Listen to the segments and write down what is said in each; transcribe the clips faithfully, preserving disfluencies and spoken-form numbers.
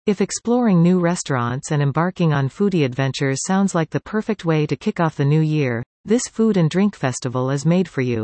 If exploring new restaurants and embarking on foodie adventures sounds like the perfect way to kick off the new year, this food and drink festival is made for you.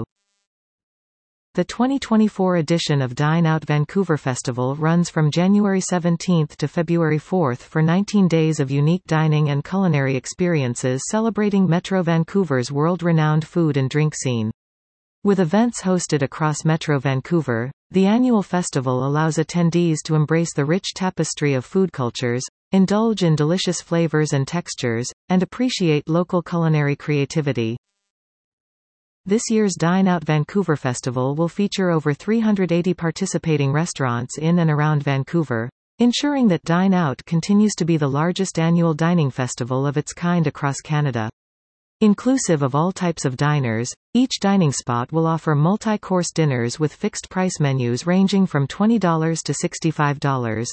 The twenty twenty-four edition of Dine Out Vancouver Festival runs from January seventeenth to February fourth for nineteen days of unique dining and culinary experiences celebrating Metro Vancouver's world-renowned food and drink scene. With events hosted across Metro Vancouver, the annual festival allows attendees to embrace the rich tapestry of food cultures, indulge in delicious flavors and textures, and appreciate local culinary creativity. This year's Dine Out Vancouver Festival will feature over three hundred eighty participating restaurants in and around Vancouver, ensuring that Dine Out continues to be the largest annual dining festival of its kind across Canada. Inclusive of all types of diners, each dining spot will offer multi-course dinners with fixed-price menus ranging from twenty dollars to sixty-five dollars.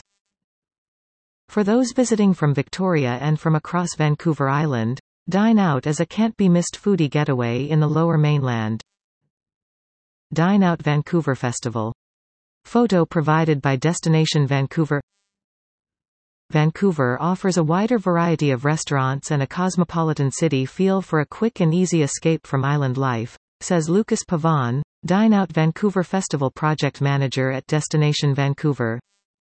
For those visiting from Victoria and from across Vancouver Island, Dine Out is a can't-be-missed foodie getaway in the Lower Mainland. Dine Out Vancouver Festival. Photo provided by Destination Vancouver. Vancouver offers a wider variety of restaurants and a cosmopolitan city feel for a quick and easy escape from island life, says Lucas Pavon, Dine Out Vancouver Festival Project Manager at Destination Vancouver.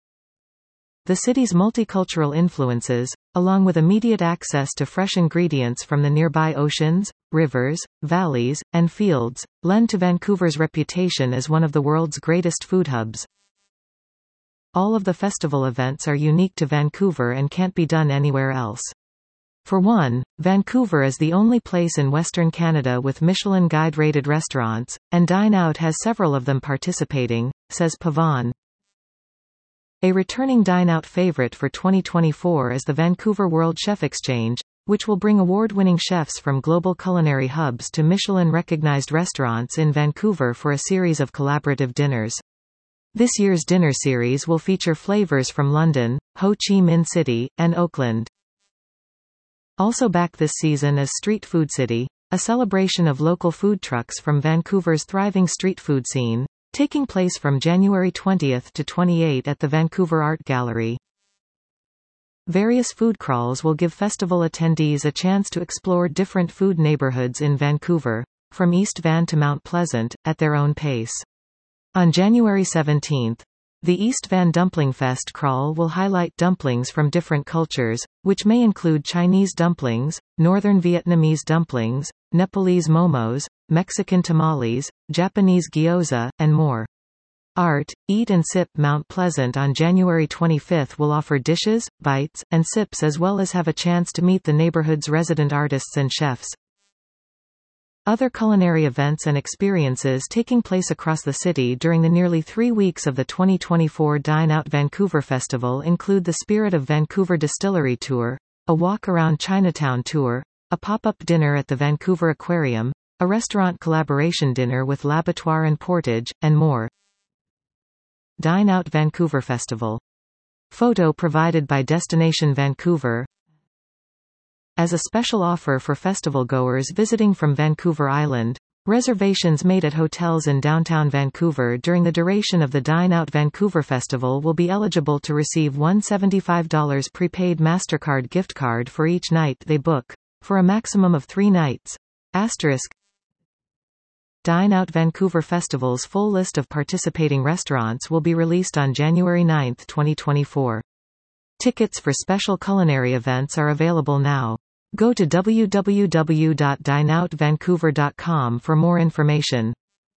The city's multicultural influences, along with immediate access to fresh ingredients from the nearby oceans, rivers, valleys, and fields, lend to Vancouver's reputation as one of the world's greatest food hubs. All of the festival events are unique to Vancouver and can't be done anywhere else. For one, Vancouver is the only place in Western Canada with Michelin Guide-rated restaurants, and Dine Out has several of them participating, says Pavon. A returning Dine Out favorite for twenty twenty-four is the Vancouver World Chef Exchange, which will bring award-winning chefs from global culinary hubs to Michelin-recognized restaurants in Vancouver for a series of collaborative dinners. This year's dinner series will feature flavors from London, Ho Chi Minh City, and Oakland. Also back this season is Street Food City, a celebration of local food trucks from Vancouver's thriving street food scene, taking place from January twentieth to twenty-eighth at the Vancouver Art Gallery. Various food crawls will give festival attendees a chance to explore different food neighborhoods in Vancouver, from East Van to Mount Pleasant, at their own pace. On January seventeenth, the East Van Dumpling Fest crawl will highlight dumplings from different cultures, which may include Chinese dumplings, Northern Vietnamese dumplings, Nepalese momos, Mexican tamales, Japanese gyoza, and more. Art, Eat and Sip Mount Pleasant on January twenty-fifth will offer dishes, bites, and sips as well as have a chance to meet the neighborhood's resident artists and chefs. Other culinary events and experiences taking place across the city during the nearly three weeks of the twenty twenty-four Dine Out Vancouver Festival include the Spirit of Vancouver Distillery Tour, a walk around Chinatown tour, a pop-up dinner at the Vancouver Aquarium, a restaurant collaboration dinner with L'Abattoir and Portage, and more. Dine Out Vancouver Festival. Photo provided by Destination Vancouver. As a special offer for festival goers visiting from Vancouver Island, reservations made at hotels in downtown Vancouver during the duration of the Dine Out Vancouver Festival will be eligible to receive one hundred seventy-five dollars prepaid MasterCard gift card for each night they book, for a maximum of three nights. Asterisk. Dine Out Vancouver Festival's full list of participating restaurants will be released on January ninth, twenty twenty-four. Tickets for special culinary events are available now. Go to w w w dot dine out vancouver dot com for more information.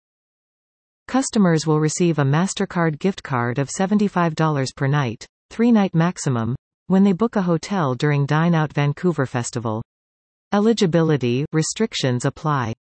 Customers will receive a MasterCard gift card of seventy-five dollars per night, three-night maximum, when they book a hotel during Dine Out Vancouver Festival. Eligibility restrictions apply.